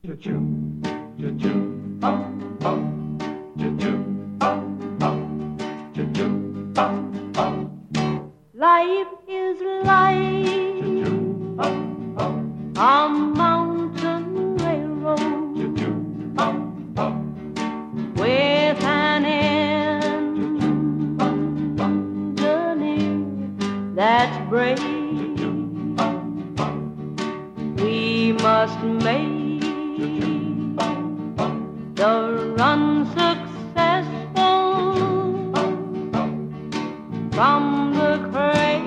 Choo-choo, choo-choo, up, up, choo-choo, up, up, choo-choo, up, up. Life is like Choo-choo, up, up, a mountain railroad choo-choo, up, up, with an choo-choo, up, up, engineer that's brave. choo-choo, up, up, We must make choo-choo, up, up, the run successful up, up. from the cradle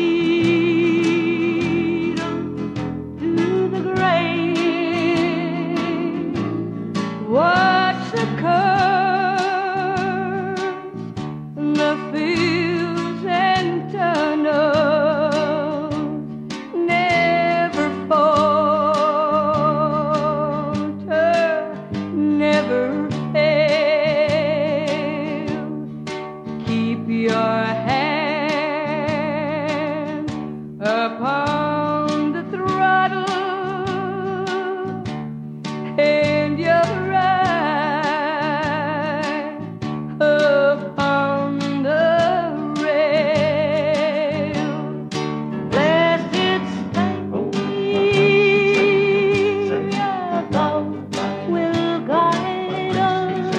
to the grave. Watch the curves, the fields and tunnels never falter, never fail. Keep your hand upon the throttle and your eye upon the rail. Blessed Savior, thou will guide us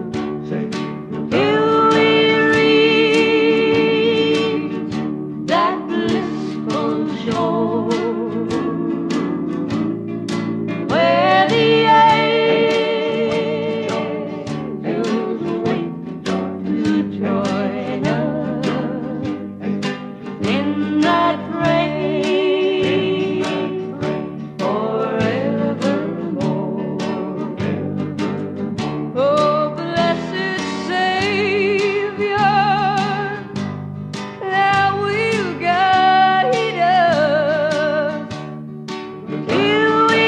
till we reach that blissful shore where the angels wait to join us in that praise forevermore. Oh, blessed Savior, thou will guide us till we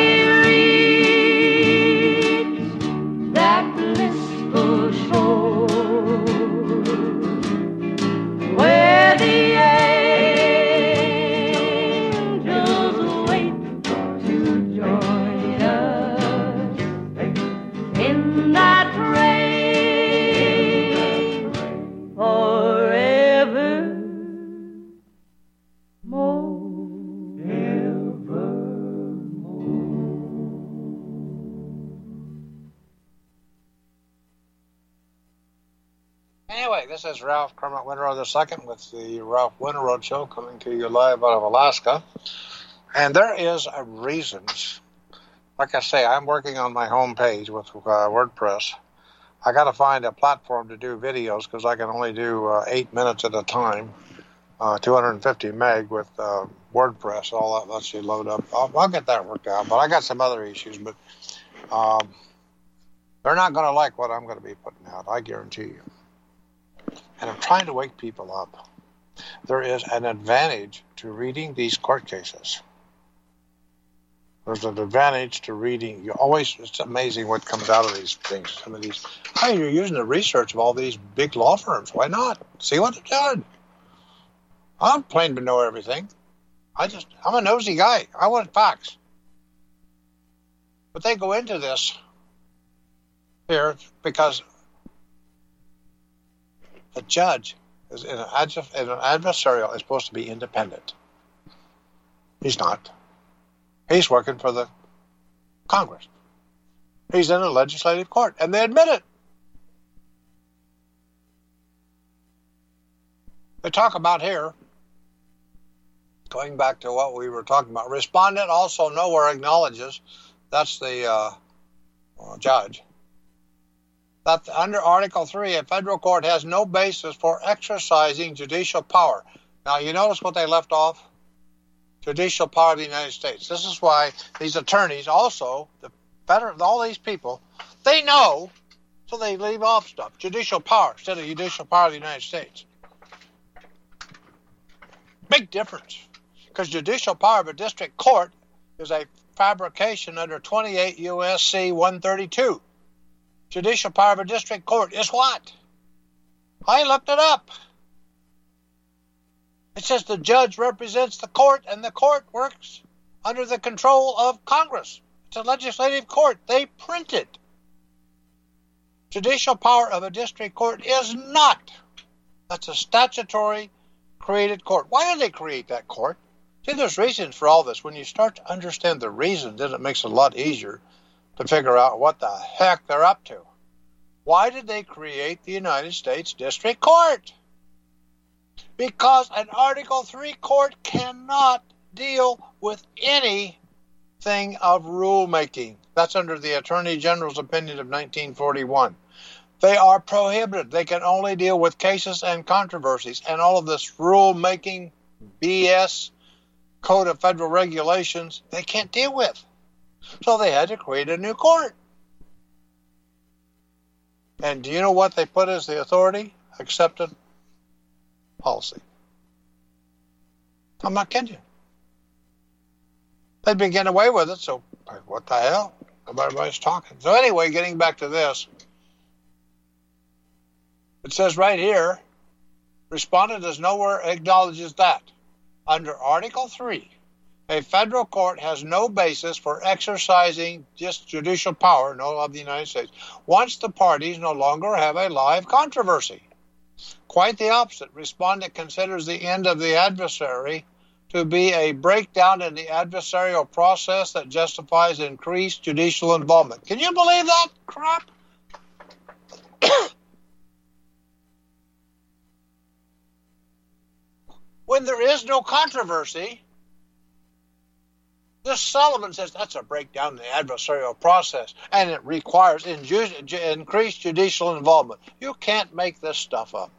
reach that blissful shore where the angels wait to join us in that praise forevermore. Anyway, this is Ralph Kermit Winterow II with the Ralph Winterow Show, coming to you live out of Alaska. And there is a reasons. Like I say, I'm working on my home page with WordPress. I got to find a platform to do videos because I can only do 8 minutes at a time, 250 meg with WordPress. All that lets you load up. I'll get that worked out. But I got some other issues. But they're not going to like what I'm going to be putting out, I guarantee you. And I'm trying to wake people up. There is an advantage to reading these court cases. There's an advantage to reading. It's amazing what comes out of these things. Some of these, you're using the research of all these big law firms. Why not? See what they're doing. I'm claiming to know everything. I'm a nosy guy. I want facts. But they go into this here because the judge is in an adversarial is supposed to be independent. He's not. He's working for the Congress. He's in a legislative court, and they admit it. They talk about here, going back to what we were talking about, respondent also nowhere acknowledges, that's the judge, that under Article 3, a federal court has no basis for exercising judicial power. Now, you notice what they left off? Judicial power of the United States. This is why these attorneys also, all these people, they know, so they leave off stuff. Judicial power instead of judicial power of the United States. Big difference. Because judicial power of a district court is a fabrication under 28 U.S.C. 132. Judicial power of a district court is what? I looked it up. It says the judge represents the court, and the court works under the control of Congress. It It's a legislative court. They print it. Judicial power of a district court is not. That's a statutory created court. Why did they create that court? See, there's reasons for all this. When you start to understand the reasons, then it makes it a lot easier to figure out what the heck they're up to. Why did they create the United States District Court? Because an Article 3 court cannot deal with anything of rulemaking. That's under the Attorney General's opinion of 1941. They are prohibited. They can only deal with cases and controversies, and all of this rulemaking BS, Code of Federal Regulations, they can't deal with. So they had to create a new court. And do you know what they put as the authority? Accepted policy. I'm not kidding you. They've been getting away with it, so what the hell? Everybody's talking. So anyway, getting back to this, it says right here, respondent does nowhere acknowledges that under Article 3, a federal court has no basis for exercising just judicial power, no, of the United States, once the parties no longer have a live controversy. Quite the opposite. Respondent considers the end of the adversary to be a breakdown in the adversarial process that justifies increased judicial involvement. Can you believe that crap? When there is no controversy, this Sullivan says that's a breakdown in the adversarial process, and it requires increased judicial involvement. You can't make this stuff up.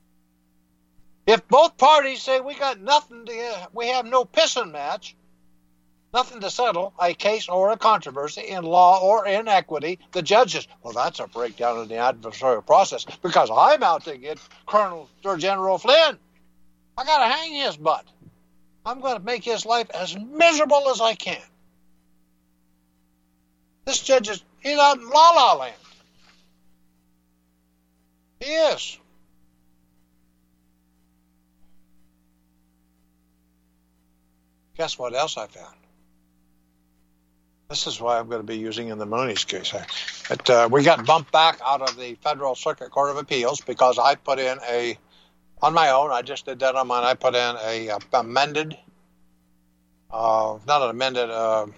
If both parties say we got nothing to, we have no pissing match, nothing to settle a case or a controversy in law or in equity, the judge says, well, that's a breakdown in the adversarial process because I'm out to get Colonel or General Flynn. I got to hang his butt. I'm going to make his life as miserable as I can. This judge he's out in la-la land. He is. Guess what else I found? This is why I'm going to be using in the Mooney's case. We got bumped back out of the Federal Circuit Court of Appeals because I put in on my own, I just did that on mine, I put in a amended, not an amended,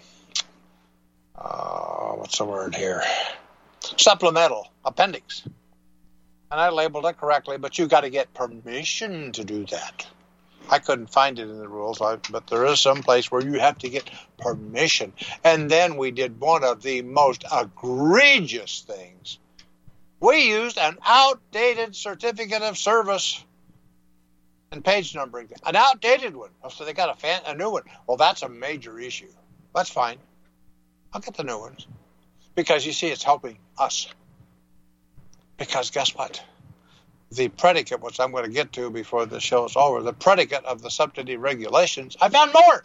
what's the word here? Supplemental appendix. And I labeled it correctly, but you got to get permission to do that. I couldn't find it in the rules, but there is some place where you have to get permission. And then we did one of the most egregious things. We used an outdated certificate of service and page numbering, an outdated one. So they got a new one. Well, that's a major issue. That's fine. I'll get the new ones. Because you see, it's helping us. Because guess what? The predicate, which I'm going to get to before the show is over, the predicate of the subsidy regulations, I found more.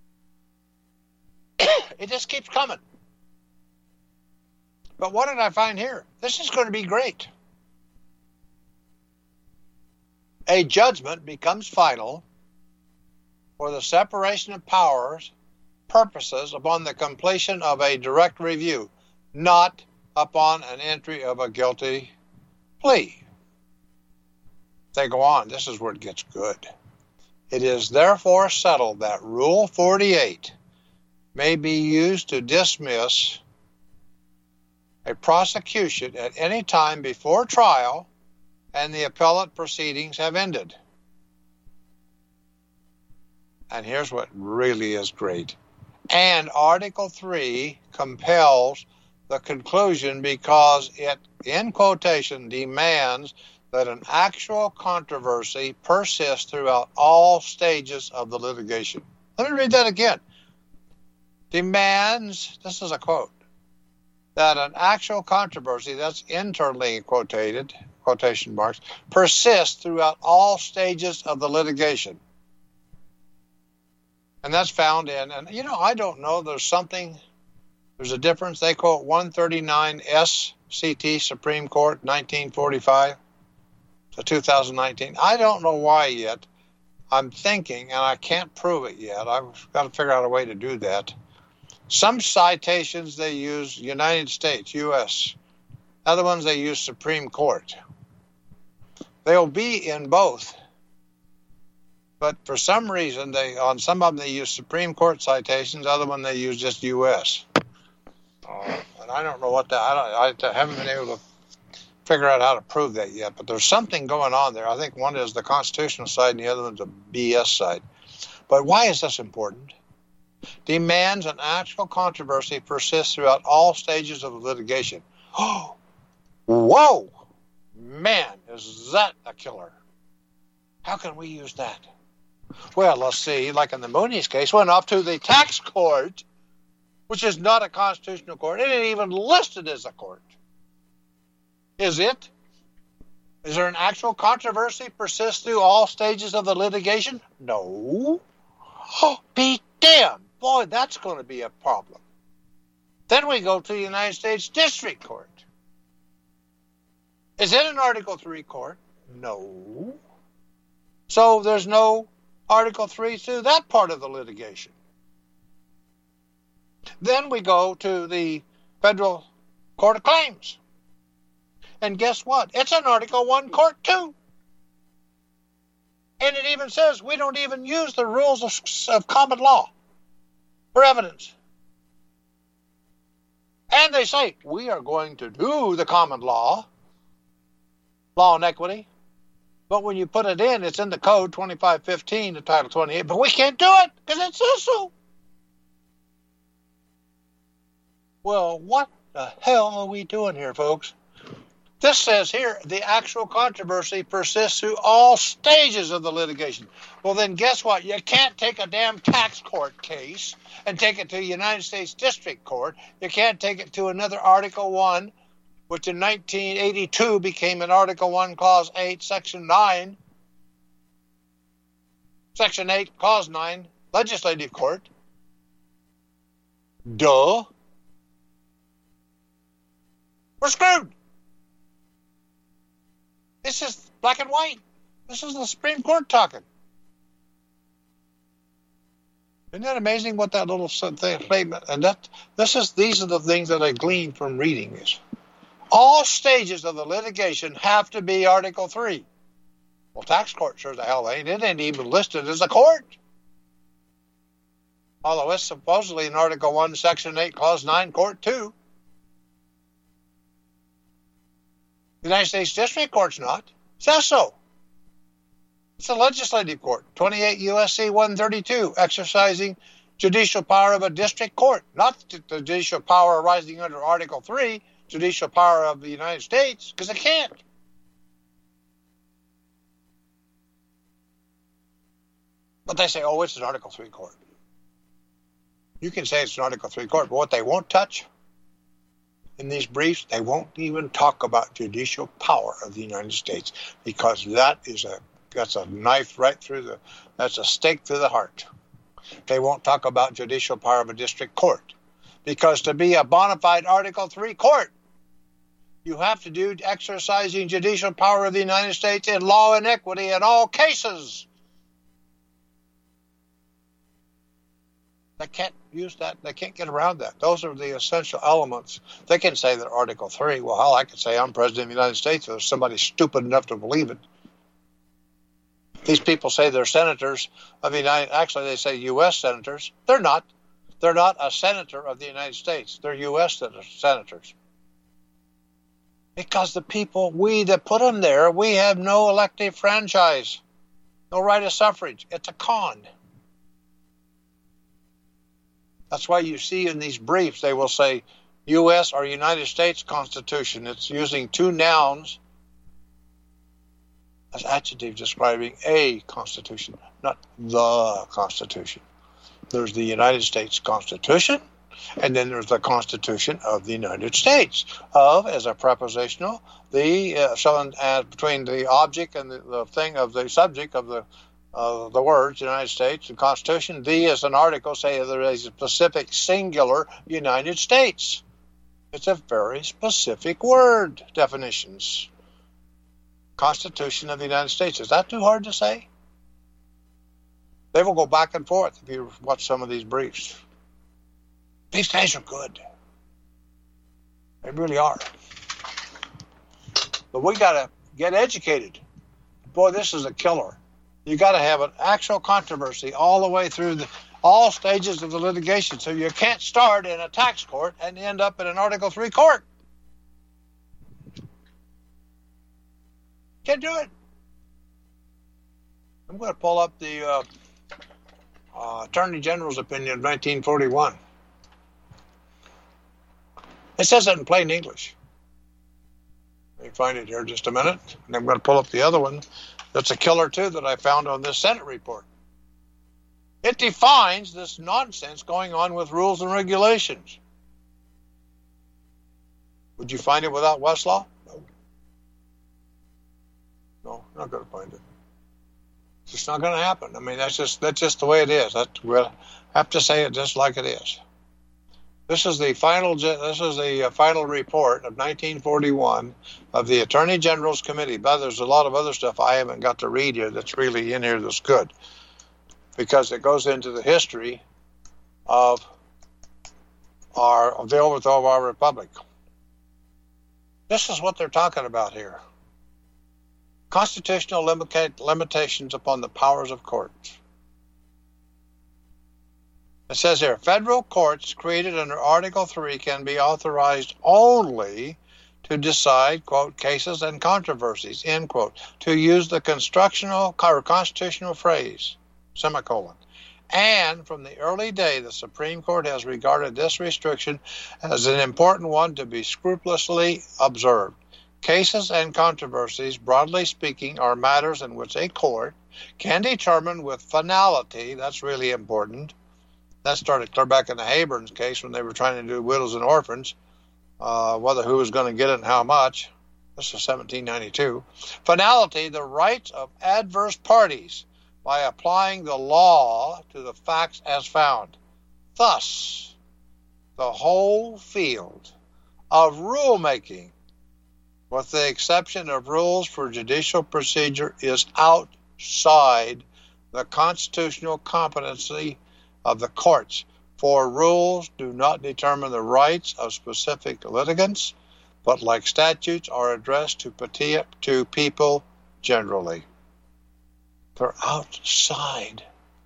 It just keeps coming. But what did I find here? This is going to be great. A judgment becomes final for the separation of powers purposes upon the completion of a direct review, not upon an entry of a guilty plea. They go on. This is where it gets good. It is therefore settled that Rule 48 may be used to dismiss a prosecution at any time before trial and the appellate proceedings have ended. And here's what really is great. And Article 3 compels the conclusion because it, in quotation, demands that an actual controversy persists throughout all stages of the litigation. Let me read that again. Demands, this is a quote, that an actual controversy, that's internally quotated, quotation marks, persists throughout all stages of the litigation. And that's found in, and I don't know, there's a difference. They quote 139 SCT Supreme Court, 1945 to 2019. I don't know why yet. I'm thinking, and I can't prove it yet. I've got to figure out a way to do that. Some citations they use United States, U.S. Other ones they use Supreme Court. They'll be in both. But for some reason, on some of them they use Supreme Court citations. Other one they use just U.S. And I don't know what that. I haven't been able to figure out how to prove that yet. But there's something going on there. I think one is the constitutional side, and the other one's the BS side. But why is this important? Demands an actual controversy persists throughout all stages of litigation. Oh, whoa, man, is that a killer? How can we use that? Well, let's see, like in the Mooney's case, went up to the tax court, which is not a constitutional court. It ain't even listed as a court. Is it? Is there an actual controversy persist through all stages of the litigation? No. Oh, be damned. Boy, that's going to be a problem. Then we go to the United States District Court. Is it an Article 3 court? No. So there's no Article 3 to that part of the litigation. Then we go to the Federal Court of Claims. And guess what? It's an Article 1 court too. And it even says we don't even use the rules of common law for evidence. And they say, we are going to do the common law and equity. But when you put it in, it's in the code 2515 to Title 28. But we can't do it because it says so. Well, what the hell are we doing here, folks? This says here, the actual controversy persists through all stages of the litigation. Well, then guess what? You can't take a damn tax court case and take it to the United States District Court. You can't take it to another Article 1, which in 1982 became an Article 1, Clause 8, Section 9. Section 8, Clause 9, Legislative Court. Duh. We're screwed. This is black and white. This is the Supreme Court talking. Isn't that amazing what that little statement? And these are the things that I gleaned from reading this. All stages of the litigation have to be Article 3. Well, tax court sure the hell ain't. It ain't even listed as a court. Although it's supposedly in Article 1, Section 8, Clause 9, Court 2. The United States District Court's not. It says so. It's a legislative court, 28 U.S.C. 132, exercising judicial power of a district court, not the judicial power arising under Article 3, judicial power of the United States, because it can't. But they say, oh, it's an Article 3 court. You can say it's an Article 3 court, but what they won't touch in these briefs, they won't even talk about judicial power of the United States, because that's a knife right through that's a stake through the heart. They won't talk about judicial power of a district court, because to be a bona fide Article 3 court, you have to do exercising judicial power of the United States in law and equity in all cases. They can't use that. They can't get around that. Those are the essential elements. They can say that Article 3, well, hell, I could say I'm President of the United States if there's somebody stupid enough to believe it. These people say they're senators of the actually they say U.S. senators. They're not. They're not a senator of the United States. They're U.S. senators. Because the people, we that put them there, we have no elective franchise, no right of suffrage. It's a con. That's why you see in these briefs, they will say U.S. or United States Constitution. It's using two nouns as adjectives describing a Constitution, not the Constitution. There's the United States Constitution, and then there's the Constitution of the United States. Of, as a prepositional, between the object and the thing of the subject of the words United States and Constitution. The is an article, say there is a specific singular United States. It's a very specific word, definitions. Constitution of the United States. Is that too hard to say? They will go back and forth if you watch some of these briefs. These days are good. They really are. But we got to get educated. Boy, this is a killer. You got to have an actual controversy all the way through all stages of the litigation. So you can't start in a tax court and end up in an Article 3 court. Can't do it. I'm going to pull up the Attorney General's opinion of 1941. It says it in plain English. Let me find it here just a minute. And I'm going to pull up the other one that's a killer too that I found on this Senate report. It defines this nonsense going on with rules and regulations. Would you find it without Westlaw? No, not going to find it. It's just not going to happen. I mean, that's just the way it is. We'll have to say it just like it is. This is the final report of 1941 of the Attorney General's Committee. But there's a lot of other stuff I haven't got to read here that's really in here that's good, because it goes into the history of the overthrow of our republic. This is what they're talking about here. Constitutional limitations upon the powers of courts. It says here, federal courts created under Article 3 can be authorized only to decide, quote, cases and controversies, end quote, to use the constitutional phrase, semicolon. And from the early day, the Supreme Court has regarded this restriction as an important one to be scrupulously observed. Cases and controversies, broadly speaking, are matters in which a court can determine with finality, that's really important. That started clear back in the Hayburn's case when they were trying to do widows and orphans, whether who was going to get it and how much. This is 1792. Finality, the rights of adverse parties by applying the law to the facts as found. Thus, the whole field of rulemaking, with the exception of rules for judicial procedure, is outside the constitutional competency of the courts, for rules do not determine the rights of specific litigants, but like statutes are addressed to people generally. They're outside.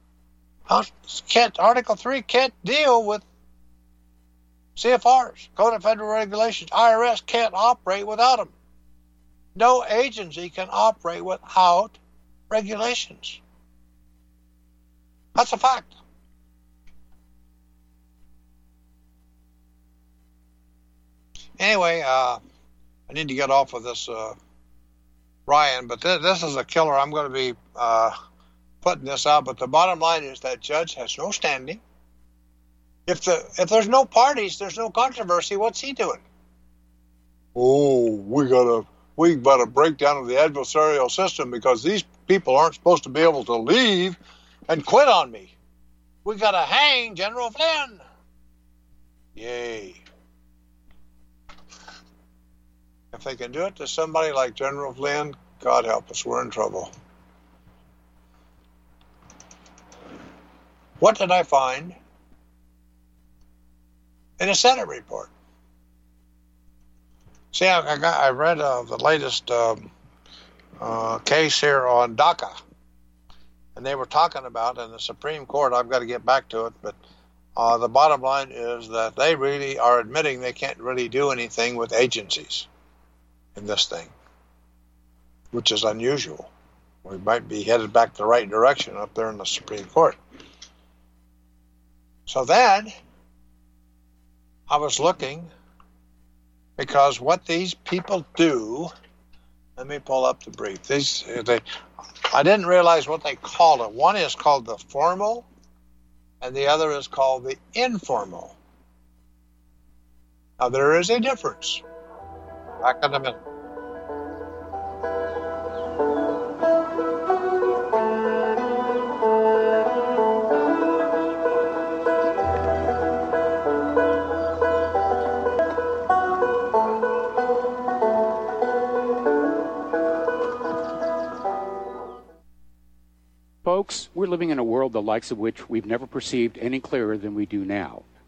Article 3 can't deal with CFRs, Code of Federal Regulations. IRS can't operate without them. No agency can operate without regulations. That's a fact. Anyway, I need to get off of this, Ryan, but this is a killer. I'm going to be putting this out, but the bottom line is that judge has no standing. If there's no parties, there's no controversy. What's he doing? Oh, we got a breakdown of the adversarial system because these people aren't supposed to be able to leave and quit on me. We got to hang General Flynn. Yay. If they can do it to somebody like General Flynn, God help us, we're in trouble. What did I find in a Senate report? See, I read the latest case here on DACA, and they were talking about in the Supreme Court. I've got to get back to it, but the bottom line is that they really are admitting they can't really do anything with agencies in this thing, which is unusual. We might be headed back the right direction up there in the Supreme Court. So then I was looking, because what these people do, let me pull up the brief. I didn't realize what they called it. One is called the formal, and the other is called the informal. Now, there is a difference. Back in a minute. Folks, we're living in a world the likes of which we've never perceived any clearer than we do now.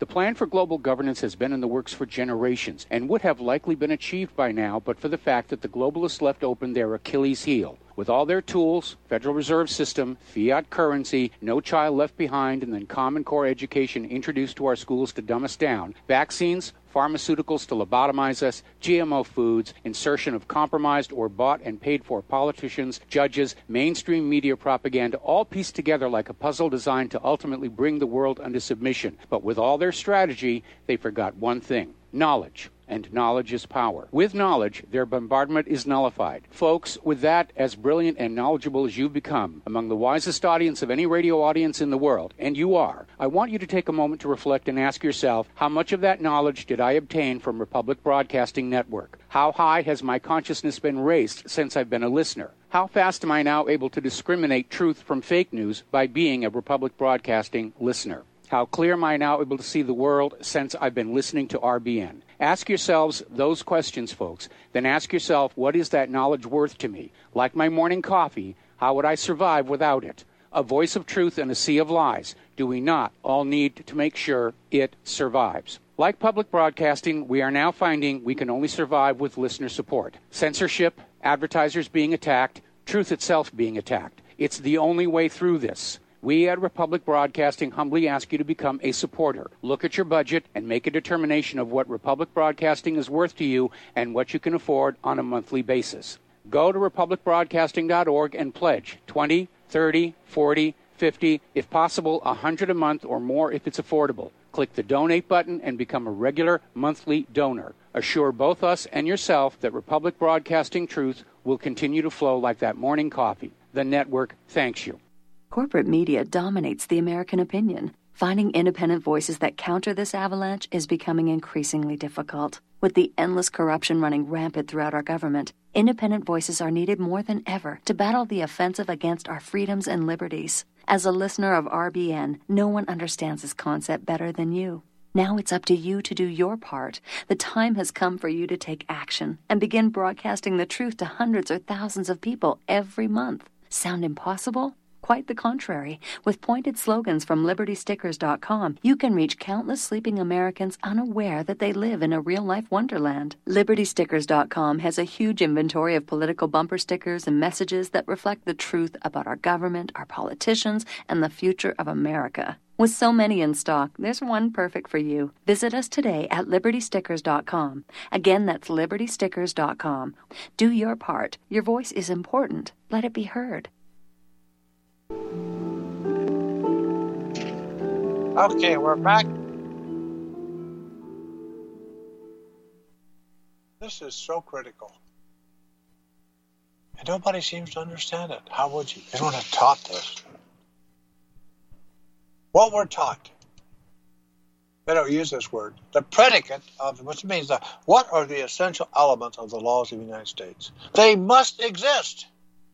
The plan for global governance has been in the works for generations and would have likely been achieved by now but for the fact that the globalists left open their Achilles heel. With all their tools, Federal Reserve System, fiat currency, no child left behind, and then Common Core education introduced to our schools to dumb us down, vaccines, pharmaceuticals to lobotomize us, GMO foods, insertion of compromised or bought and paid for politicians, judges, mainstream media propaganda, all pieced together like a puzzle designed to ultimately bring the world under submission. But with all their strategy, they forgot one thing: knowledge. And knowledge is power. With knowledge, their bombardment is nullified. Folks, with that, as brilliant and knowledgeable as you've become, among the wisest audience of any radio audience in the world, and you are, I want you to take a moment to reflect and ask yourself, how much of that knowledge did I obtain from Republic Broadcasting Network? How high has my consciousness been raised since I've been a listener? How fast am I now able to discriminate truth from fake news by being a Republic Broadcasting listener? How clear am I now able to see the world since I've been listening to RBN? Ask yourselves those questions, folks. Then ask yourself, what is that knowledge worth to me? Like my morning coffee, how would I survive without it? A voice of truth in a sea of lies. Do we not all need to make sure it survives? Like public broadcasting, we are now finding we can only survive with listener support. Censorship, advertisers being attacked, truth itself being attacked. It's the only way through this. We at Republic Broadcasting humbly ask you to become a supporter. Look at your budget and make a determination of what Republic Broadcasting is worth to you and what you can afford on a monthly basis. Go to republicbroadcasting.org and pledge $20, $30, $40, $50, if possible, $100 a month or more if it's affordable. Click the donate button and become a regular monthly donor. Assure both us and yourself that Republic Broadcasting truth will continue to flow like that morning coffee. The network thanks you. Corporate media dominates the American opinion. Finding independent voices that counter this avalanche is becoming increasingly difficult. With the endless corruption running rampant throughout our government, independent voices are needed more than ever to battle the offensive against our freedoms and liberties. As a listener of RBN, no one understands this concept better than you. Now it's up to you to do your part. The time has come for you to take action and begin broadcasting the truth to hundreds or thousands of people every month. Sound impossible? Quite the contrary. With pointed slogans from LibertyStickers.com, you can reach countless sleeping Americans unaware that they live in a real-life wonderland. LibertyStickers.com has a huge inventory of political bumper stickers and messages that reflect the truth about our government, our politicians, and the future of America. With so many in stock, there's one perfect for you. Visit us today at LibertyStickers.com. Again, that's LibertyStickers.com. Do your part. Your voice is important. Let it be heard. Okay, we're back. This is so critical. And nobody seems to understand it. How would you? They don't have taught this. What we're taught, they don't use this word, the predicate of, which means what are the essential elements of the laws of the United States? They must exist.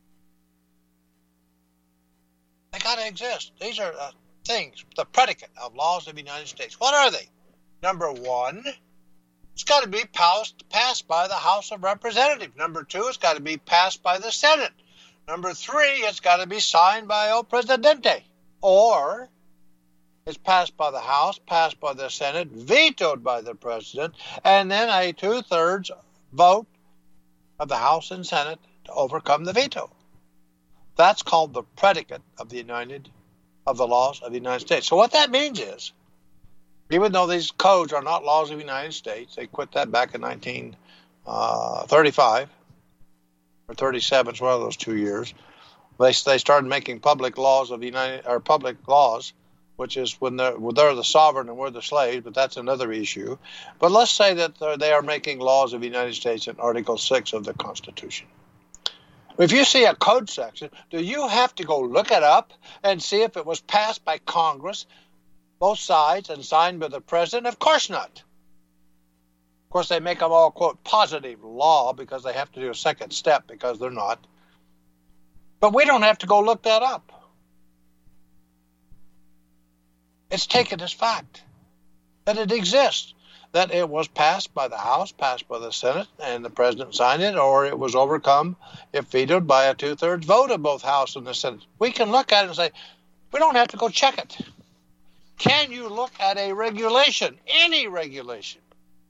They got to exist. These are things, the predicate of laws of the United States. What are they? Number one, it's got to be passed by the House of Representatives. Number two, it's got to be passed by the Senate. Number three, it's got to be signed by El Presidente. Or it's passed by the House, passed by the Senate, vetoed by the President, and then a 2/3 vote of the House and Senate to overcome the veto. That's called the predicate of the laws of the United States. So what that means is, even though these codes are not laws of the United States, they quit that back in 1935 or 37, it's one of those 2 years. They started making public laws of the public laws, which is when they're the sovereign and we're the slaves, but that's another issue. But let's say that they are making laws of the United States in Article 6 of the Constitution. If you see a code section, do you have to go look it up and see if it was passed by Congress, both sides, and signed by the President? Of course not. Of course, they make them all, quote, positive law because they have to do a second step because they're not. But we don't have to go look that up. It's taken as fact that it exists, that it was passed by the House, passed by the Senate, and the President signed it, or it was overcome, if vetoed, by a 2/3 vote of both House and the Senate. We can look at it and say, we don't have to go check it. Can you look at a regulation, any regulation?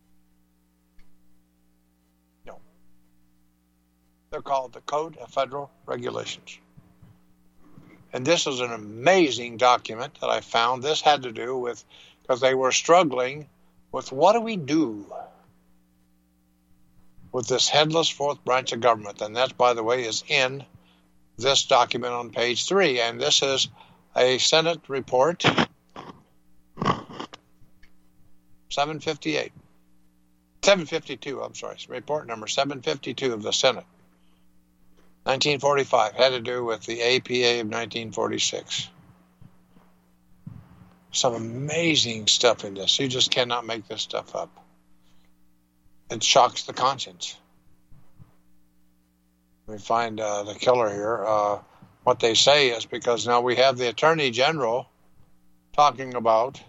No. They're called the Code of Federal Regulations. And this is an amazing document that I found. This had to do with, because they were struggling with what do we do with this headless fourth branch of government. And that, by the way, is in this document on page 3. And this is a Senate report, 752, I'm sorry, report number 752 of the Senate, 1945, had to do with the APA of 1946. Some amazing stuff in this. You just cannot make this stuff up. It shocks the conscience. We find the killer here. What they say is, because now we have the Attorney General talking about,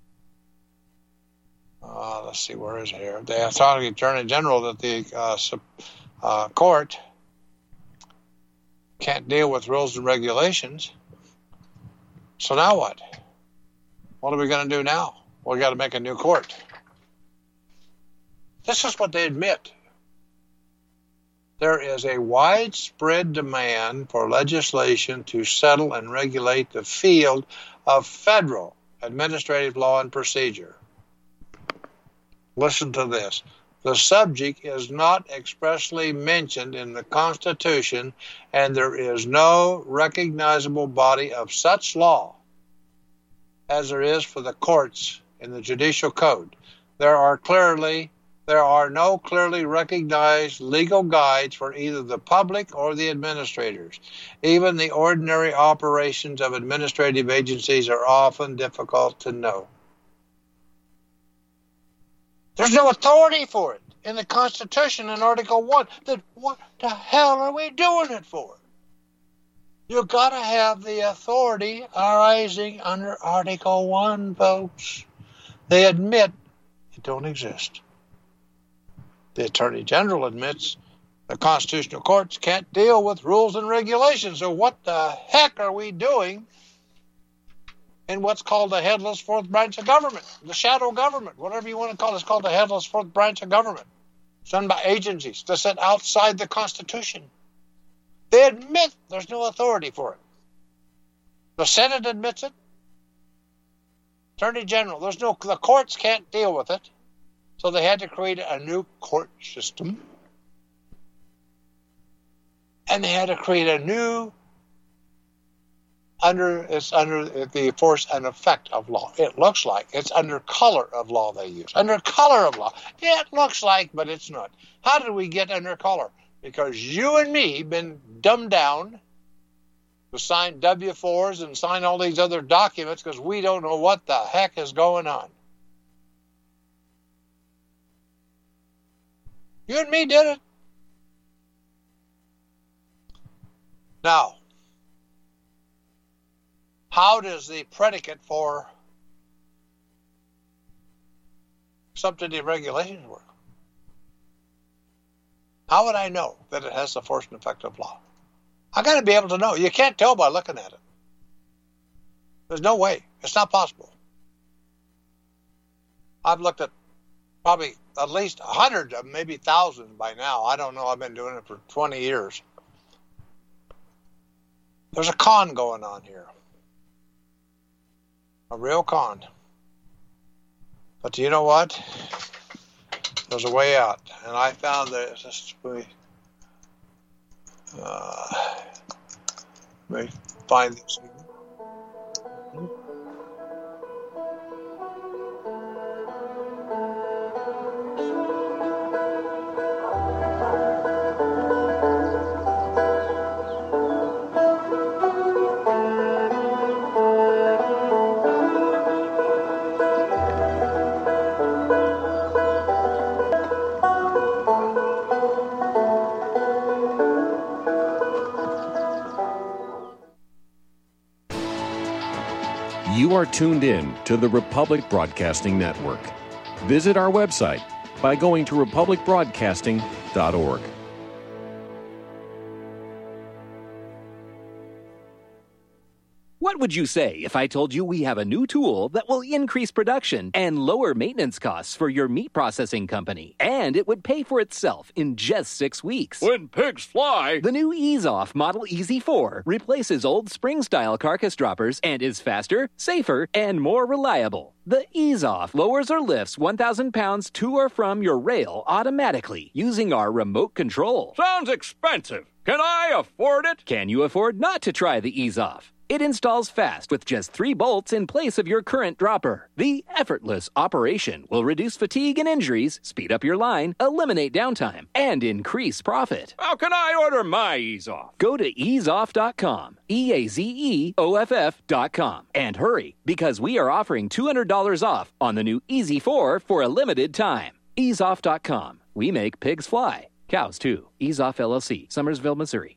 let's see, where is it here? They are telling the Attorney General that the court can't deal with rules and regulations. So now what? What are we going to do now? We got to make a new court. This is what they admit. There is a widespread demand for legislation to settle and regulate the field of federal administrative law and procedure. Listen to this. The subject is not expressly mentioned in the Constitution, and there is no recognizable body of such law as there is for the courts in the Judicial Code. There are no clearly recognized legal guides for either the public or the administrators. Even the ordinary operations of administrative agencies are often difficult to know. There's no authority for it in the Constitution in Article 1. Then what the hell are we doing it for? You've got to have the authority arising under Article 1, folks. They admit it don't exist. The Attorney General admits the constitutional courts can't deal with rules and regulations. So what the heck are we doing in what's called the headless fourth branch of government, the shadow government, whatever you want to call it? It's called the headless fourth branch of government. It's done by agencies that sit outside the Constitution. They admit there's no authority for it. The Senate admits it. Attorney General, the courts can't deal with it. So they had to create a new court system. And they had to create a new, it's under the force and effect of law. It looks like it's under color of law they use. Under color of law. Yeah, it looks like, but it's not. How did we get under color? Because you and me been dumbed down to sign W-4s and sign all these other documents because we don't know what the heck is going on. You and me did it. Now, how does the predicate for substantive regulations work? How would I know that it has the force and effect of law? I got to be able to know. You can't tell by looking at it. There's no way. It's not possible. I've looked at probably at least 100, maybe thousands by now. I don't know. I've been doing it for 20 years. There's a con going on here. A real con. But you know what? There's a way out. And I found that let me find this. You are tuned in to the Republic Broadcasting Network. Visit our website by going to republicbroadcasting.org. What What would you say if I told you we have a new tool that will increase production and lower maintenance costs for your meat processing company? And it would pay for itself in just 6 weeks. When pigs fly! The new EaseOff Model Easy 4 replaces old spring-style carcass droppers and is faster, safer, and more reliable. The EaseOff lowers or lifts 1,000 pounds to or from your rail automatically using our remote control. Sounds expensive. Can I afford it? Can you afford not to try the EaseOff? It installs fast with just 3 bolts in place of your current dropper. The effortless operation will reduce fatigue and injuries, speed up your line, eliminate downtime, and increase profit. How can I order my EaseOff? Go to easeoff.com, EAZEOFF.com, and hurry, because we are offering $200 off on the new Easy 4 for a limited time. Easeoff.com. We make pigs fly. Cows, too. EaseOff LLC, Summersville, Missouri,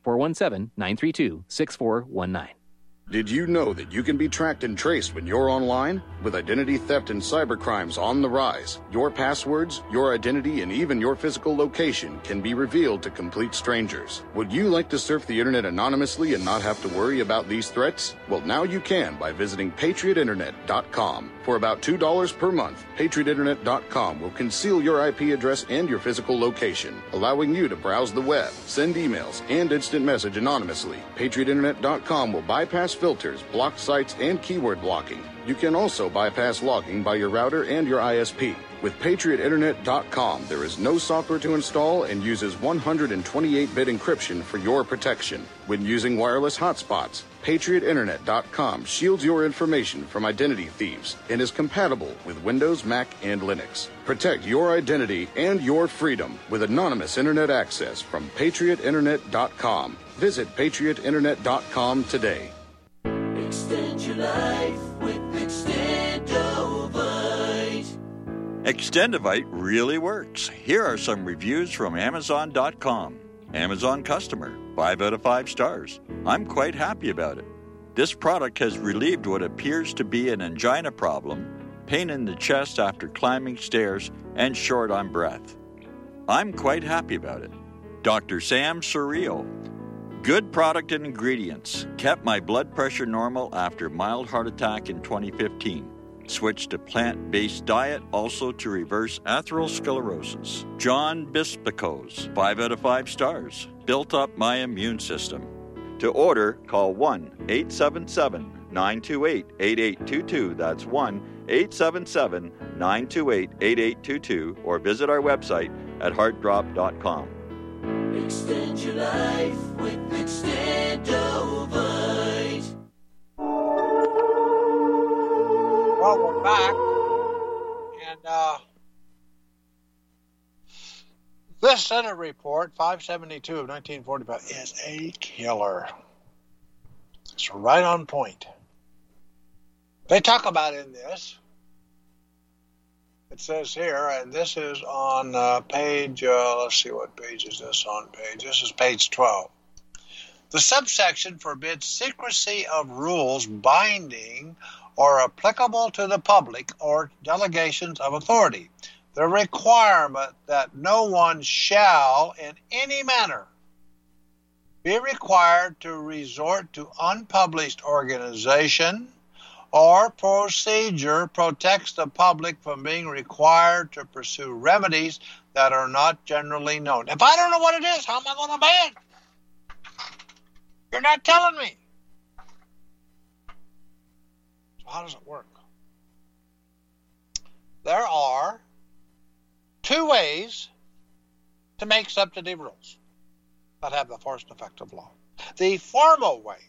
417-932-6419. Did you know that you can be tracked and traced when you're online? With identity theft and cybercrimes on the rise, your passwords, your identity, and even your physical location can be revealed to complete strangers. Would you like to surf the internet anonymously and not have to worry about these threats? Well, now you can by visiting patriotinternet.com. For about $2 per month, patriotinternet.com will conceal your IP address and your physical location, allowing you to browse the web, send emails, and instant message anonymously. patriotinternet.com will bypass filters, block sites, and keyword blocking. You can also bypass logging by your router and your ISP. With patriotinternet.com, there is no software to install and uses 128-bit encryption for your protection. When using wireless hotspots, patriotinternet.com shields your information from identity thieves and is compatible with Windows, Mac, and Linux. Protect your identity and your freedom with anonymous internet access from patriotinternet.com. Visit patriotinternet.com today. Extend your life with Extendovite. Extendovite really works. Here are some reviews from Amazon.com. Amazon customer, 5 out of 5 stars. I'm quite happy about it. This product has relieved what appears to be an angina problem, pain in the chest after climbing stairs, and short on breath. I'm quite happy about it. Dr. Sam Surreal. Good product and ingredients. Kept my blood pressure normal after mild heart attack in 2015. Switched to plant-based diet also to reverse atherosclerosis. John Bispicos, 5 out of 5 stars. Built up my immune system. To order, call 1-877-928-8822. That's 1-877-928-8822. Or visit our website at heartdrop.com. Extend your life with Extendovite. Well, we're back, and this Senate report, 572 of 1945, is a killer. It's right on point. They talk about in this. It says here, and this is on page, let's see, what page is this on page? This is page 12. The subsection forbids secrecy of rules binding or applicable to the public or delegations of authority. The requirement that no one shall in any manner be required to resort to unpublished organization or procedure protects the public from being required to pursue remedies that are not generally known. If I don't know what it is, how am I going to obey it? You're not telling me. So how does it work? There are 2 ways to make substantive rules that have the force and effect of law. The formal way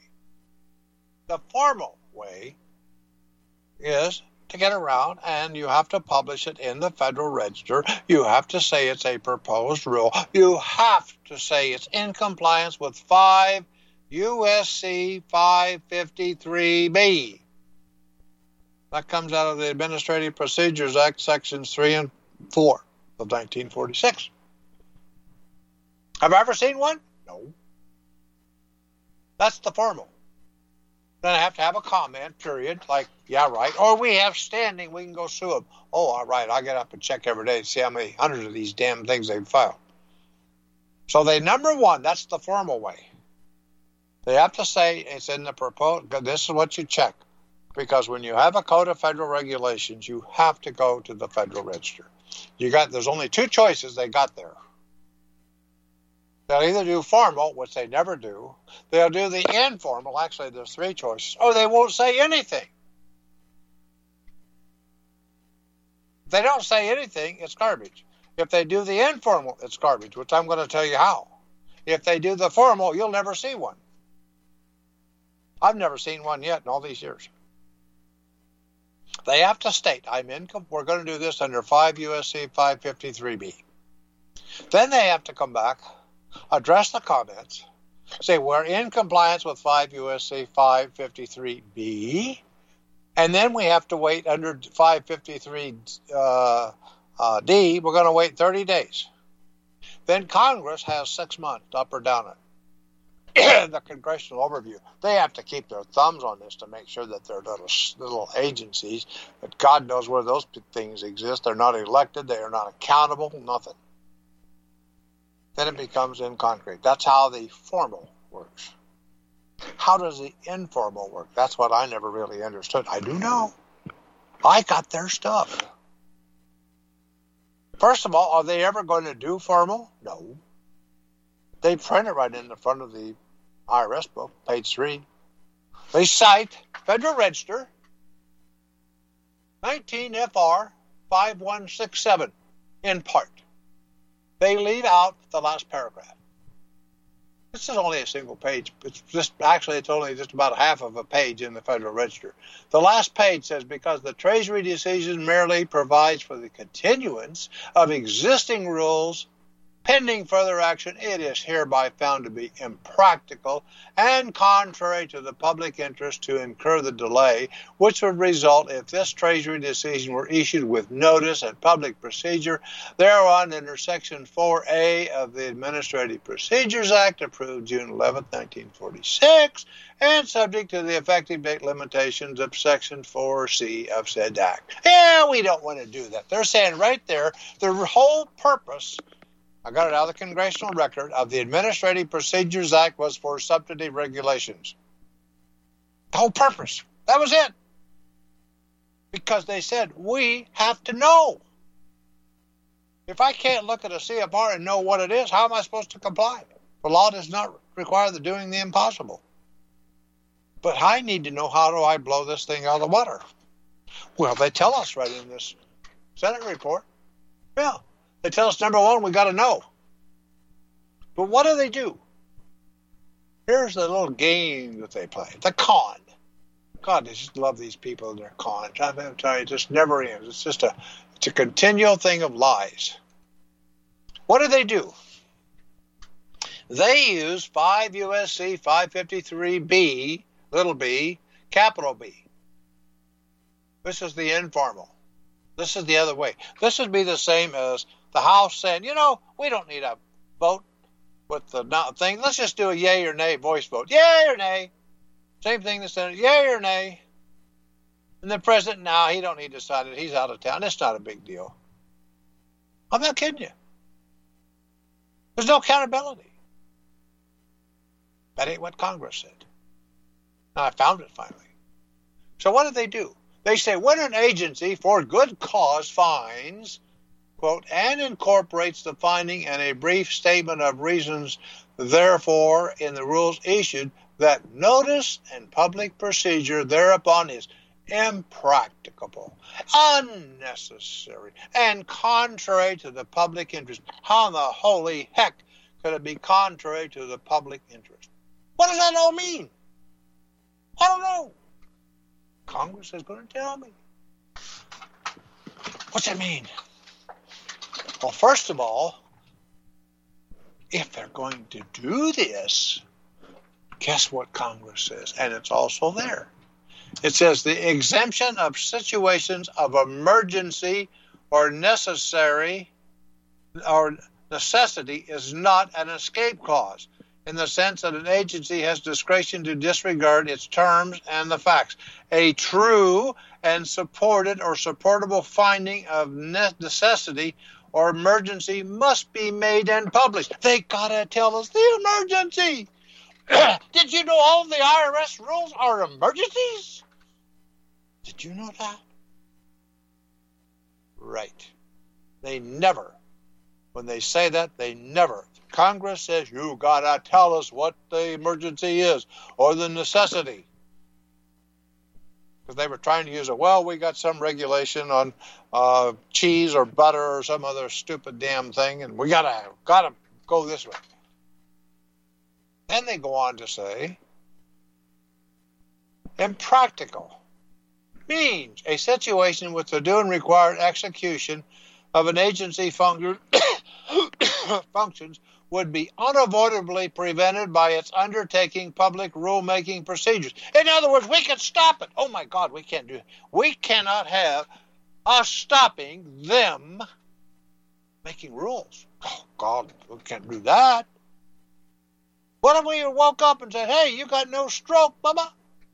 is to get around, and you have to publish it in the Federal Register. You have to say it's a proposed rule. You have to say it's in compliance with 5 U.S.C. 553B. That comes out of the Administrative Procedures Act, Sections 3 and 4 of 1946. Have I ever seen one? No. That's the formal. Then I have to have a comment, period, like, yeah, right. Or we have standing, we can go sue them. Oh, all right, I get up and check every day to see how many hundreds of these damn things they've filed. So number 1, that's the formal way. They have to say it's in the proposed. This is what you check. Because when you have a code of federal regulations, you have to go to the Federal Register. There's only two choices they got there. They'll either do formal, which they never do. They'll do the informal. Actually, there's three choices. Or they won't say anything. If they don't say anything, it's garbage. If they do the informal, it's garbage, which I'm going to tell you how. If they do the formal, you'll never see one. I've never seen one yet in all these years. They have to state, we're going to do this under 5 U.S.C. 553B. Then they have to come back, address the comments, say we're in compliance with 5 U.S.C. 553B, and then we have to wait under 553D, we're going to wait 30 days. Then Congress has 6 months up or down it. The congressional overview. They have to keep their thumbs on this to make sure that they're little agencies, but God knows where those things exist. They're not elected. They are not accountable. Nothing. Then it becomes in concrete. That's how the formal works. How does the informal work? That's what I never really understood. I do know. I got their stuff. First of all, are they ever going to do formal? No. They print it right in the front of the IRS book, page 3. They cite Federal Register, 19 FR 5167, in part. They leave out the last paragraph. This is only a single page. It's only just about half of a page in the Federal Register. The last page says, because the Treasury decision merely provides for the continuance of existing rules pending further action, it is hereby found to be impractical and contrary to the public interest to incur the delay which would result if this Treasury decision were issued with notice and public procedure thereon under Section 4A of the Administrative Procedures Act, approved June 11, 1946, and subject to the effective date limitations of Section 4C of said act. Yeah, we don't want to do that. They're saying right there, the whole purpose, I got it out of the congressional record, of the Administrative Procedures Act was for substantive regulations. The whole purpose. That was it. Because they said, we have to know. If I can't look at a CFR and know what it is, how am I supposed to comply? The law does not require the doing the impossible. But I need to know, how do I blow this thing out of the water? Well, they tell us right in this Senate report. Yeah. They tell us, number one, we got to know. But what do? Here's the little game that they play. The con. God, I just love these people and their cons. I'm going to tell you, it just never ends. It's just a continual thing of lies. What do? They use 5 U.S.C. 553B, little b, capital B. This is the informal. This is the other way. This would be the same as the House saying, we don't need a vote with the thing. Let's just do a yay or nay voice vote. Yay or nay. Same thing the Senate, yay or nay. And the president, he don't need to decide it. He's out of town. It's not a big deal. I'm not kidding you. There's no accountability. That ain't what Congress said. Now, I found it finally. So what do? They say, when an agency for good cause finds, quote, and incorporates the finding and a brief statement of reasons, therefore, in the rules issued, that notice and public procedure thereupon is impracticable, unnecessary, and contrary to the public interest. How in the holy heck could it be contrary to the public interest? What does that all mean? I don't know. Congress is going to tell me. What's it mean? Well, first of all, if they're going to do this, guess what Congress says? And it's also there. It says the exemption of situations of emergency or necessity is not an escape clause, in the sense that an agency has discretion to disregard its terms and the facts. A true and supported or supportable finding of necessity or emergency must be made and published. They gotta tell us the emergency. Did you know all of the IRS rules are emergencies? Did you know that? Right. They never, when they say that, they never. Congress says, you gotta tell us what the emergency is or the necessity. Because they were trying to use it. Well, we got some regulation on cheese or butter or some other stupid damn thing, and we gotta go this way. Then they go on to say, impractical means a situation with the due and required execution of an agency functions would be unavoidably prevented by its undertaking public rulemaking procedures. In other words, we can stop it. Oh my God, we can't do it. We cannot have us stopping them making rules. Oh God, we can't do that. What if we woke up and said, hey, you got no stroke, Bubba?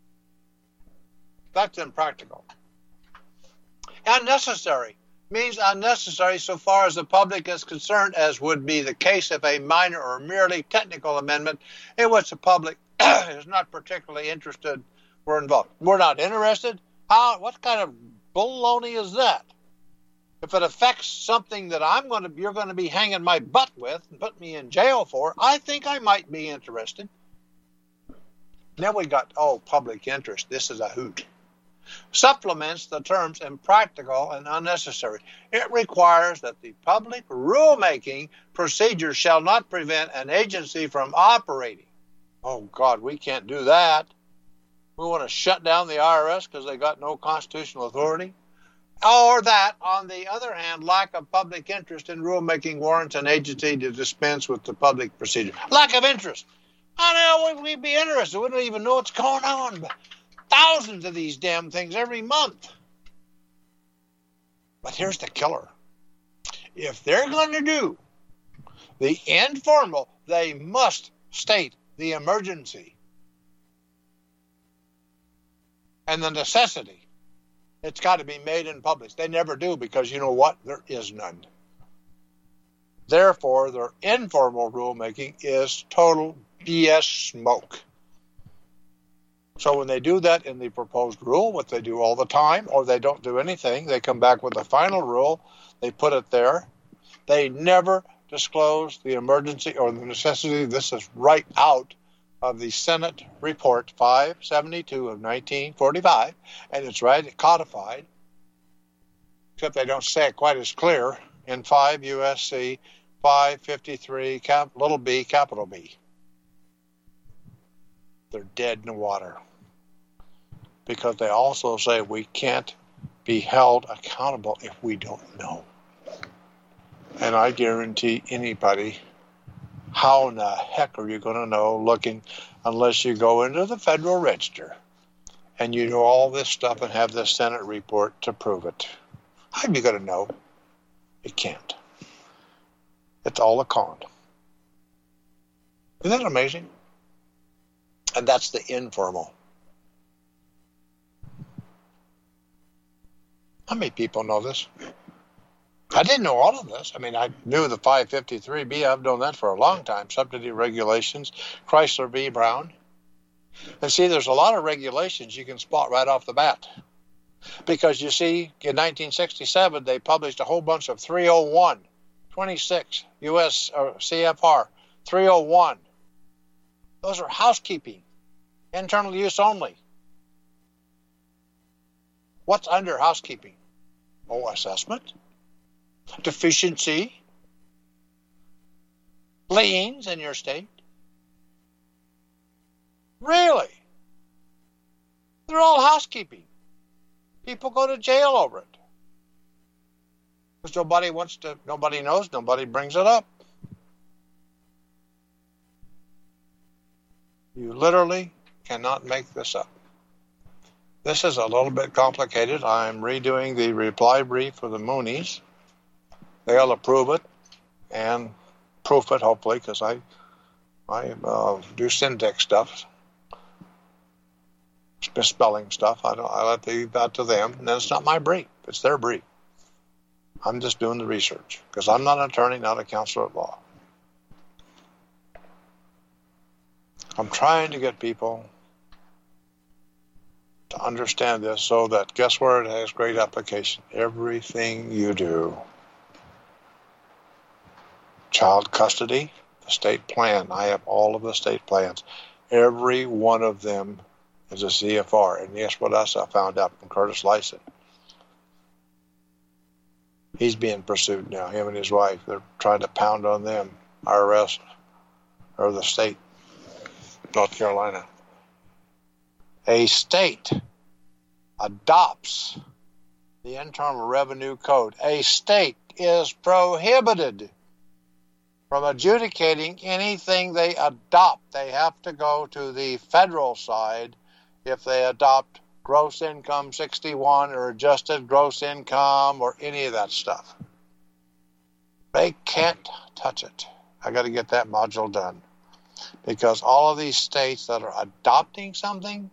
That's impractical. Unnecessary means unnecessary so far as the public is concerned, as would be the case if a minor or merely technical amendment in which the public is not particularly interested were involved. We're not interested? How? What kind of baloney is that? If it affects something that you're going to be hanging my butt with and put me in jail for, I think I might be interested. Then we got, public interest. This is a hoot. Supplements the terms impractical and unnecessary. It requires that the public rulemaking procedure shall not prevent an agency from operating. Oh, God, we can't do that. We want to shut down the IRS because they got no constitutional authority. Or that, on the other hand, lack of public interest in rulemaking warrants an agency to dispense with the public procedure. Lack of interest. How the hell would we be interested? We don't even know what's going on. Thousands of these damn things every month. But here's the killer. If they're going to do the informal, they must state the emergency and the necessity. It's got to be made in public. They never do because you know what? There is none. Therefore, their informal rulemaking is total BS smoke. So when they do that in the proposed rule, what they do all the time, or they don't do anything, they come back with a final rule, they put it there. They never disclose the emergency or the necessity. This is right out of the Senate Report 572 of 1945, and it's right codified, except they don't say it quite as clear in 5 U.S.C. 553, little b, capital B. They're dead in the water. Because they also say we can't be held accountable if we don't know. And I guarantee anybody, how in the heck are you going to know looking unless you go into the Federal Register and you know all this stuff and have the Senate report to prove it? How are you going to know? You can't. It's all a con. Isn't that amazing? And that's the informal. How many people know this? I didn't know all of this. I mean, I knew the 553B. I've known that for a long time. Subsidy regulations, Chrysler v. Brown. And see, there's a lot of regulations you can spot right off the bat. Because you see, in 1967, they published a whole bunch of 301, 26 U.S. CFR, 301. Those are housekeeping, internal use only. What's under housekeeping? Assessment, deficiency, liens in your state. Really? They're all housekeeping. People go to jail over it. Because nobody knows, nobody brings it up. You literally cannot make this up. This is a little bit complicated. I'm redoing the reply brief for the Moonies. They'll approve it and proof it, hopefully, because I do syntax stuff, misspelling stuff. I leave that to them, and then it's not my brief. It's their brief. I'm just doing the research, because I'm not an attorney, not a counselor at law. I'm trying to get people to understand this so that, guess where it has great application? Everything you do. Child custody, the state plan. I have all of the state plans. Every one of them is a CFR. And guess what else I found out from Curtis Lyson? He's being pursued now, him and his wife. They're trying to pound on them, IRS, or the state, North Carolina. A state adopts the Internal Revenue Code. A state is prohibited from adjudicating anything they adopt. They have to go to the federal side if they adopt gross income 61 or adjusted gross income or any of that stuff. They can't touch it. I got to get that module done. Because all of these states that are adopting something,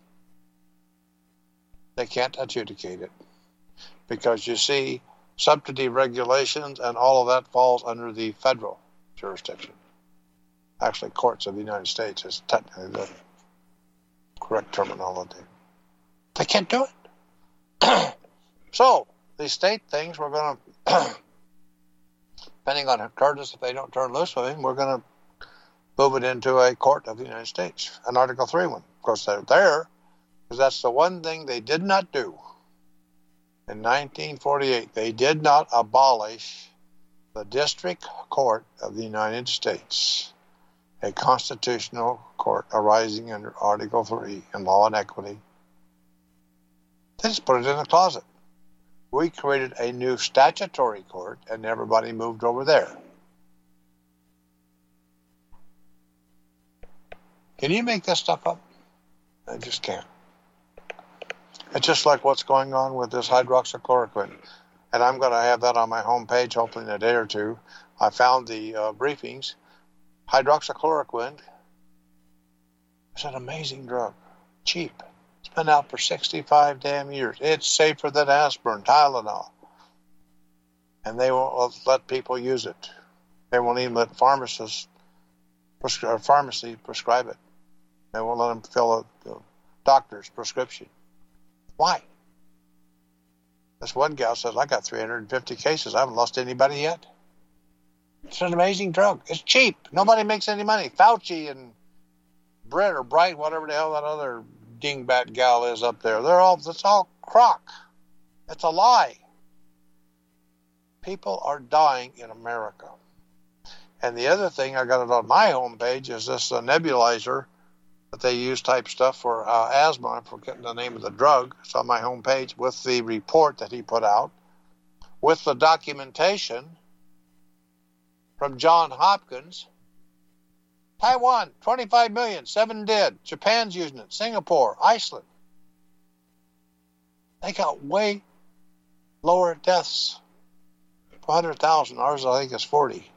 they can't adjudicate it. Because you see, subsidy regulations and all of that falls under the federal jurisdiction. Actually, courts of the United States is technically the correct terminology. They can't do it. So, these state things, we're going to, depending on Curtis, if they don't turn loose with him, we're going to move it into a court of the United States, an Article 3 one. Of course, they're there, because that's the one thing they did not do. In 1948, they did not abolish the District Court of the United States, a constitutional court arising under Article 3 in law and equity. They just put it in the closet. We created a new statutory court, and everybody moved over there. Can you make this stuff up? I just can't. It's just like what's going on with this hydroxychloroquine. And I'm going to have that on my homepage, hopefully in a day or two. I found the briefings. Hydroxychloroquine is an amazing drug. Cheap. It's been out for 65 damn years. It's safer than aspirin, Tylenol. And they won't let people use it. They won't even let pharmacy prescribe it. They won't let them fill a doctor's prescription. Why? This one gal says, I got 350 cases. I haven't lost anybody yet. It's an amazing drug. It's cheap. Nobody makes any money. Fauci and Britt or Bright, whatever the hell that other dingbat gal is up there, it's all crock. It's a lie. People are dying in America. And the other thing, I got it on my homepage, is this nebulizer that they use type stuff for asthma. I'm forgetting the name of the drug. It's on my homepage with the report that he put out, with the documentation from John Hopkins. Taiwan, 25 million, 7 dead. Japan's using it. Singapore, Iceland. They got way lower deaths. 100,000. Ours, I think, is 40.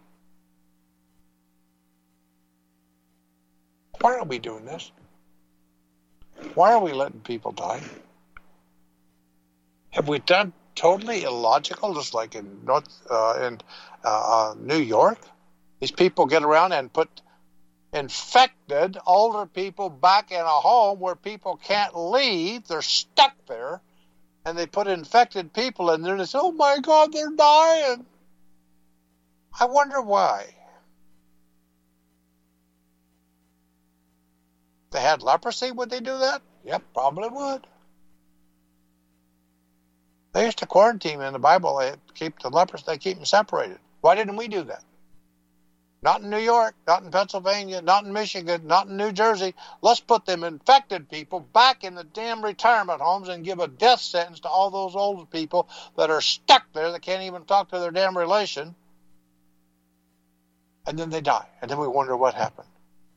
Why are we doing this? Why are we letting people die? Have we done totally illogical, just like in New York? These people get around and put infected older people back in a home where people can't leave. They're stuck there. And they put infected people in there and they say, oh my God, they're dying. I wonder why. If they had leprosy, would they do that? Yep, probably would. They used to quarantine in the Bible. They keep the lepers, they keep them separated. Why didn't we do that? Not in New York, not in Pennsylvania, not in Michigan, not in New Jersey. Let's put them infected people back in the damn retirement homes and give a death sentence to all those old people that are stuck there that can't even talk to their damn relation. And then they die. And then we wonder what happened.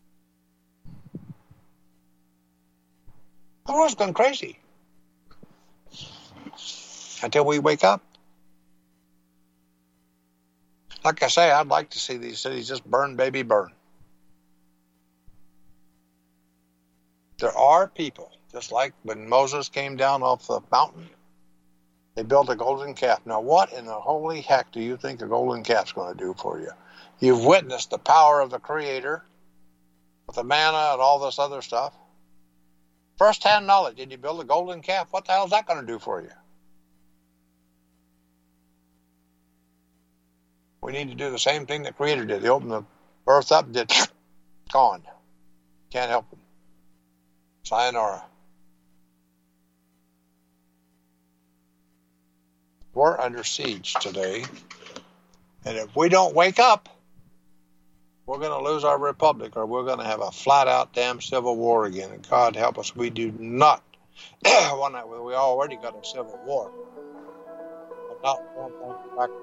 The world's gone crazy. Until we wake up. Like I say, I'd like to see these cities just burn, baby, burn. There are people, just like when Moses came down off the mountain, they built a golden calf. Now, what in the holy heck do you think a golden calf's going to do for you? You've witnessed the power of the Creator, with the manna and all this other stuff. First-hand knowledge. Did you build a golden calf? What the hell is that going to do for you? We need to do the same thing the Creator did. He opened the earth up and did gone. Can't help it. Sayonara. We're under siege today. And if we don't wake up, we're going to lose our republic, or we're going to have a flat-out damn civil war again. And God help us, we do not want that. We already got a civil war. But not one point back.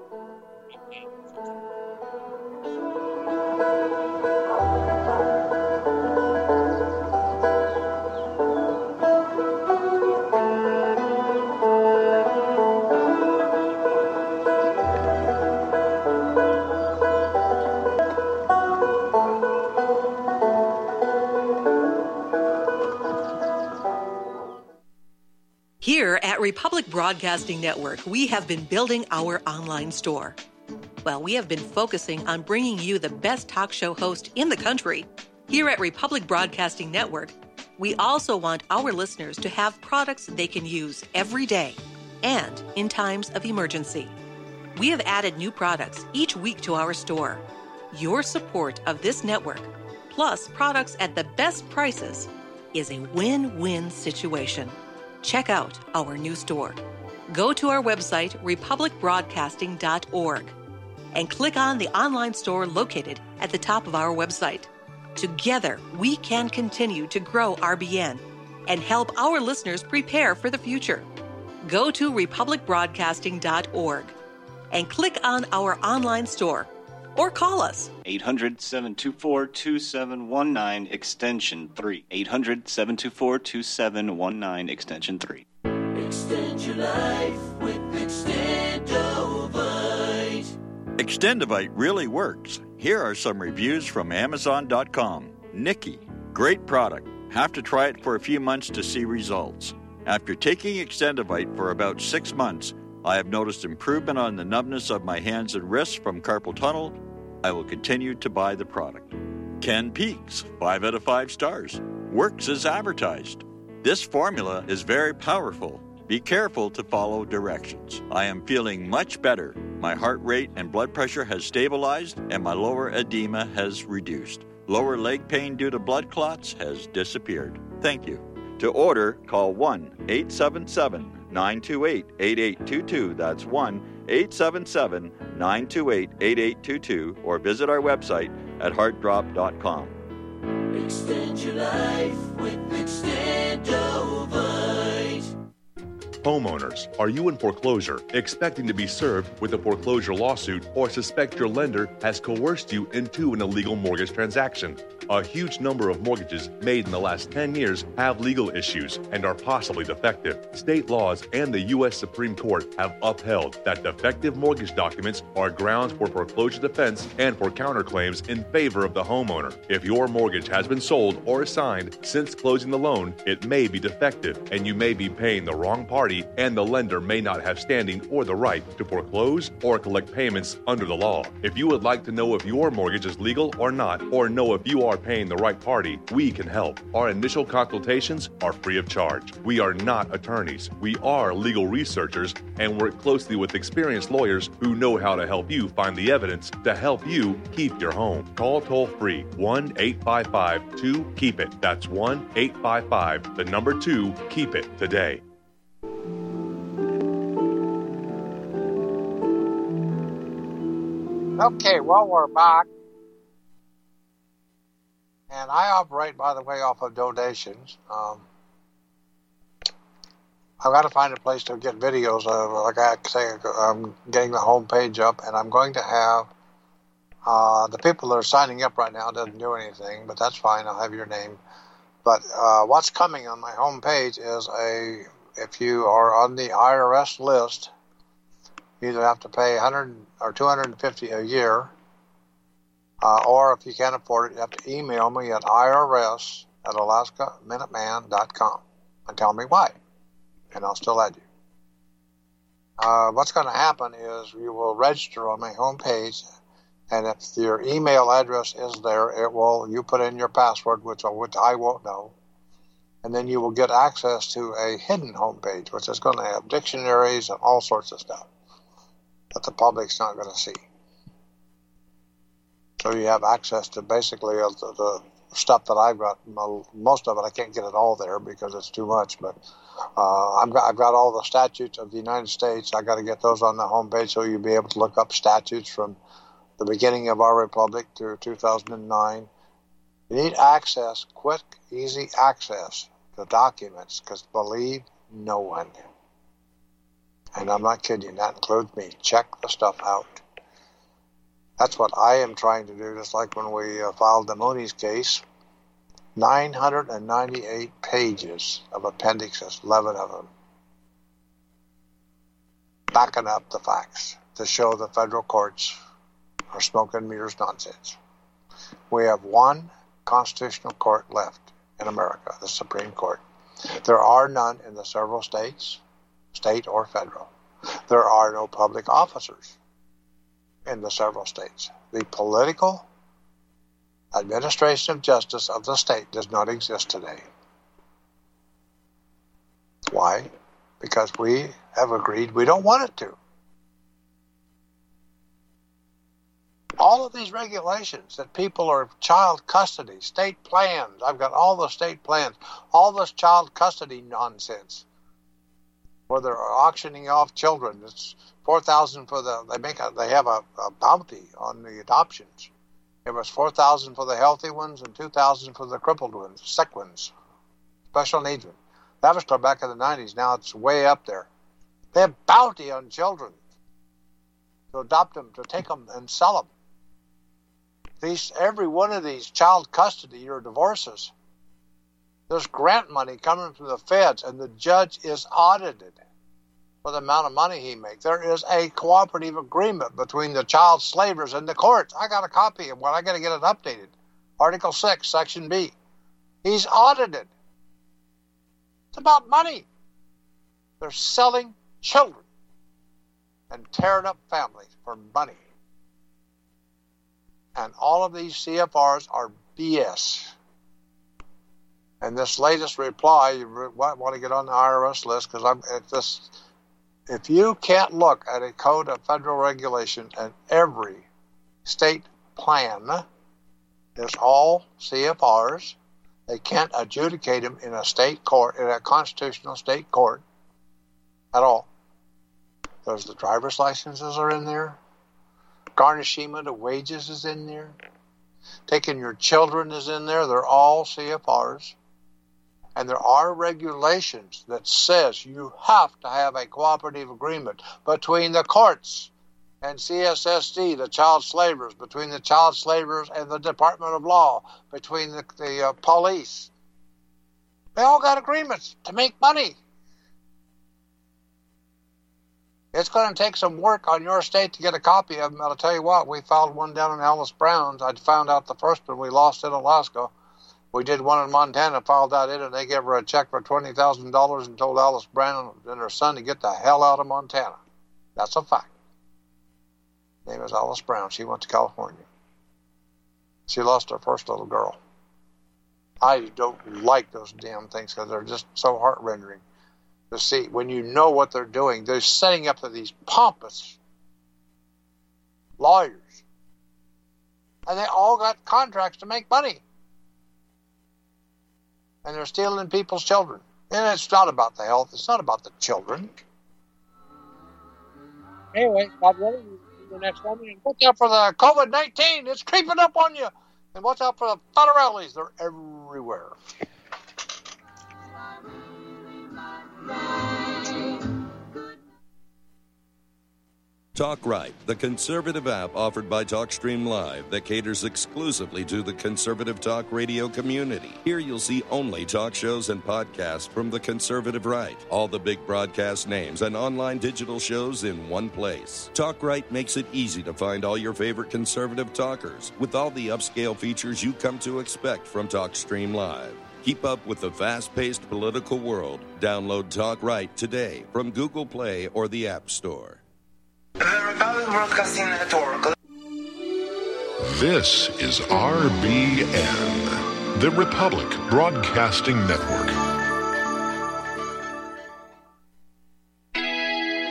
Here at Republic Broadcasting Network, we have been building our online store. Well, we have been focusing on bringing you the best talk show host in the country. Here at Republic Broadcasting Network, we also want our listeners to have products they can use every day and in times of emergency. We have added new products each week to our store. Your support of this network, plus products at the best prices, is a win-win situation. Check out our new store. Go to our website, republicbroadcasting.org, and click on the online store located at the top of our website. Together, we can continue to grow RBN and help our listeners prepare for the future. Go to republicbroadcasting.org and click on our online store or call us. 800-724-2719, extension 3. 800-724-2719, extension 3. Extend your life with Extendovite. Extendovite really works. Here are some reviews from Amazon.com. Nikki, great product. Have to try it for a few months to see results. After taking Extendovite for about 6 months, I have noticed improvement on the numbness of my hands and wrists from carpal tunnel. I will continue to buy the product. Ken Peaks, 5 out of 5 stars. Works as advertised. This formula is very powerful. Be careful to follow directions. I am feeling much better. My heart rate and blood pressure has stabilized, and my lower edema has reduced. Lower leg pain due to blood clots has disappeared. Thank you. To order, call 1-877-928-8822. That's 1-877-928-8822, or visit our website at heartdrop.com. Extend your life with Extendovite. Homeowners, are you in foreclosure, expecting to be served with a foreclosure lawsuit, or suspect your lender has coerced you into an illegal mortgage transaction? A huge number of mortgages made in the last 10 years have legal issues and are possibly defective. State laws and the U.S. Supreme Court have upheld that defective mortgage documents are grounds for foreclosure defense and for counterclaims in favor of the homeowner. If your mortgage has been sold or assigned since closing the loan, it may be defective, and you may be paying the wrong party, and the lender may not have standing or the right to foreclose or collect payments under the law. If you would like to know if your mortgage is legal or not, or know if you are paying the right party, we can help. Our initial consultations are free of charge. We are not attorneys. We are legal researchers and work closely with experienced lawyers who know how to help you find the evidence to help you keep your home. Call toll-free 1-855-2-KEEP-IT. That's 1-855-2-KEEP-IT today. Okay, well, we're back. And I operate, by the way, off of donations. I've got to find a place to get videos of, like I say, I'm getting the home page up, and I'm going to have the people that are signing up right now doesn't do anything, but that's fine. I'll have your name. But what's coming on my home page is if you are on the IRS list, you either have to pay $100 or $250 a year, or if you can't afford it, you have to email me at irs@alaskaminutman.com and tell me why, and I'll still add you. What's going to happen is you will register on my homepage, And if your email address is there, you put in your password, which I won't know. And then you will get access to a hidden homepage, which is going to have dictionaries and all sorts of stuff that the public's not going to see. So you have access to basically the stuff that I've got. Most of it, I can't get it all there because it's too much, but I've got all the statutes of the United States. I got to get those on the homepage so you'll be able to look up statutes from the beginning of our republic through 2009. You need access, quick, easy access to documents, because believe no one, and I'm not kidding you, that includes me, check the stuff out. That's what I am trying to do, just like when we filed the Mooney's case. 998 pages of appendixes, 11 of them, backing up the facts to show the federal courts are smoke and mirrors nonsense. We have one constitutional court left in America, the Supreme Court. There are none in the several states, state or federal. There are no public officers in the several states. The political administration of justice of the state does not exist today. Why? Because we have agreed we don't want it to. All of these regulations that people are child custody, state plans, I've got all the state plans, all this child custody nonsense, where they're auctioning off children. It's $4,000 for they have a bounty on the adoptions. It was $4,000 for the healthy ones and $2,000 for the crippled ones, sick ones, special needs ones. That was still back in the 90s. Now it's way up there. They have bounty on children to adopt them, to take them and sell them. Every one of these child custody or divorces, there's grant money coming from the feds, and the judge is audited for the amount of money he makes. There is a cooperative agreement between the child slavers and the courts. I got a copy of one. I got to get it updated. Article 6, Section B. He's audited. It's about money. They're selling children and tearing up families for money. And all of these CFRs are BS. And this latest reply, you want to get on the IRS list, because if you can't look at a code of federal regulation, and every state plan is all CFRs, they can't adjudicate them in a state court, in a constitutional state court at all. Those the driver's licenses are in there. Garnishment of wages is in there. Taking your children is in there. They're all CFRs. And there are regulations that says you have to have a cooperative agreement between the courts and CSSD, the child slavers, between the child slavers and the Department of Law, between the police. They all got agreements to make money. It's going to take some work on your state to get a copy of them. I'll tell you what, we filed one down in Alice Brown's. I found out the first one we lost in Alaska. We did one in Montana, filed that in, and they gave her a check for $20,000 and told Alice Brown and her son to get the hell out of Montana. That's a fact. Her name is Alice Brown. She went to California. She lost her first little girl. I don't like those damn things because they're just so heart-rendering to see. When you know what they're doing, they're setting up to these pompous lawyers. And they all got contracts to make money. And they're stealing people's children. And it's not about the health. It's not about the children. Anyway, God willing, the next one. And watch out for the COVID-19. It's creeping up on you. And watch out for the federales. They're everywhere. Talk Right, the conservative app offered by TalkStream Live that caters exclusively to the conservative talk radio community. Here you'll see only talk shows and podcasts from the conservative right, all the big broadcast names and online digital shows in one place. Talk Right makes it easy to find all your favorite conservative talkers with all the upscale features you come to expect from TalkStream Live. Keep up with the fast-paced political world. Download Talk Right today from Google Play or the App Store. The Republic Broadcasting Network. This is RBN, the Republic Broadcasting Network.